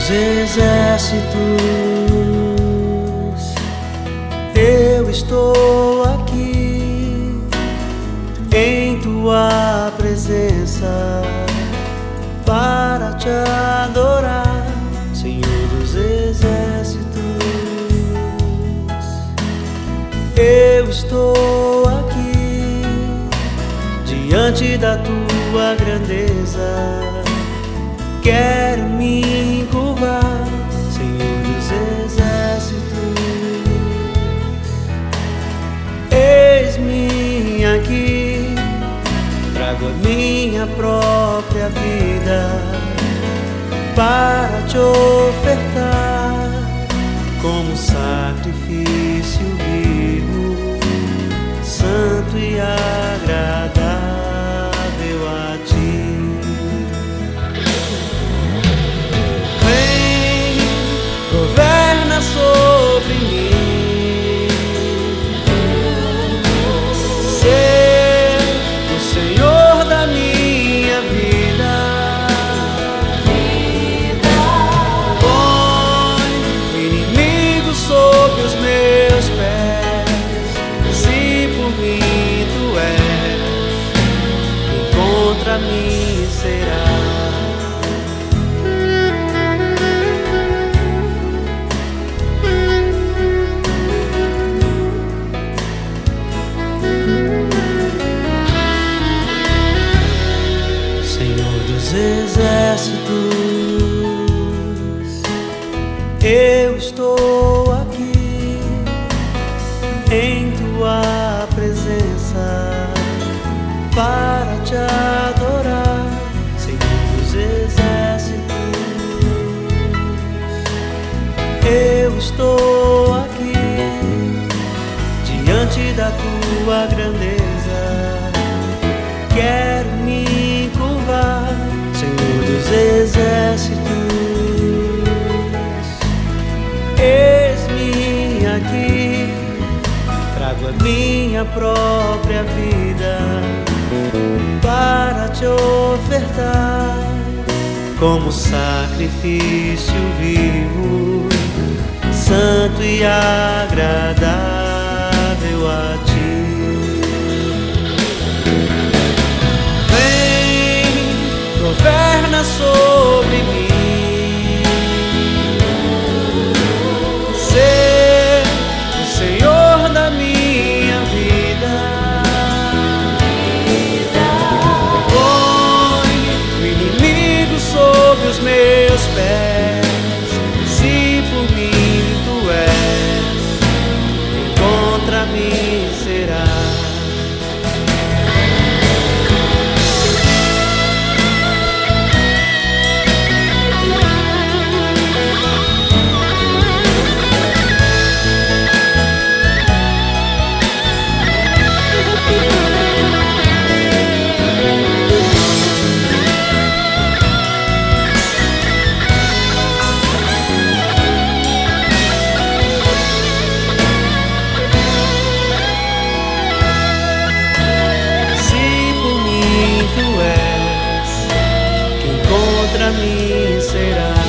dos exércitos, eu estou aqui em tua presença para te adorar, Senhor dos exércitos. Eu estou aqui diante da tua grandeza, quero me curvar, Senhor dos exércitos. Eis-me aqui, trago a minha própria vida para te ofertar como sacrifício vivo, santo e agradável a ti. Vem, governa sobre mim, ser o Senhor da minha vida. Põe o inimigo sob os meus pés, se por mim tu és, quem contra mim será? Exércitos, eu estou aqui em tua presença para te adorar, Senhor dos exércitos. Eu estou aqui diante da tua grandeza, quero me curvar, Senhor dos exércitos. Eis-me aqui, trago a minha própria vida para te ofertar como sacrifício vivo, santo e agradável a ti. Governa sobre mim, ser o Senhor da minha vida. Põe o inimigo sob os meus pés, se por mim tu és, quem contra mim será? Contra mim será.